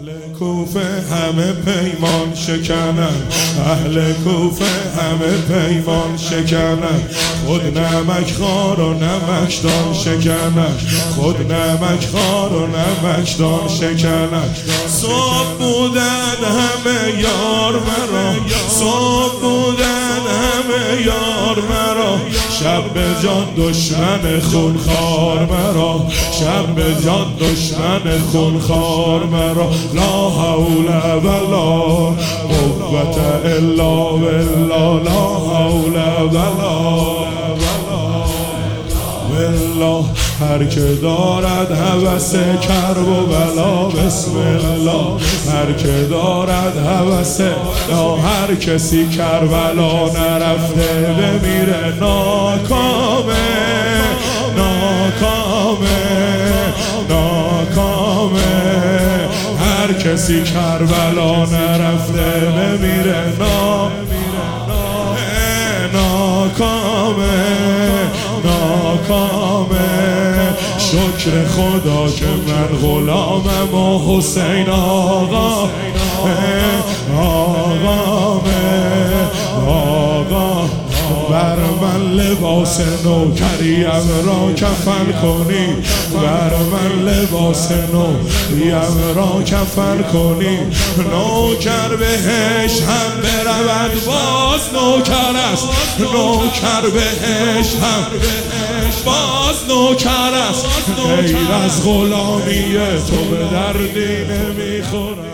کوفه همه پیمان شکنن، اهل کوفه همه پیمان شکنن. خود نمک خوار و نمکدان شکنن، خود نمک خوار و نمکدان شکنن. صبح بودن همه یار مرا، صبح بودن همه یار مرا. شب به جان دشمن خونخوار مرا، شب به جان دشمن خونخوار مرا. لا حول ولا قوة الا بالله، لا حول ولا هر که دارد هوس کرب و بلا بسم الله. هر که دارد هوس، یا هر کسی کربلا نرفته بمیره ناکامه، ناکامه، ناکامه. هر کسی کربلا نرفته بمیره ناکامه، ناکامه. شکر خدا که من غلامم و حسین آقا آقا. بر من لباس نوکریم را کفن کنی، بر من لباس نوکریم را کفن کنی. نوکر بهش هم برود باز نوکر است، نوکر بهش هم باز نوکر است. غیر از غلامی تو به دردی نمیخورم.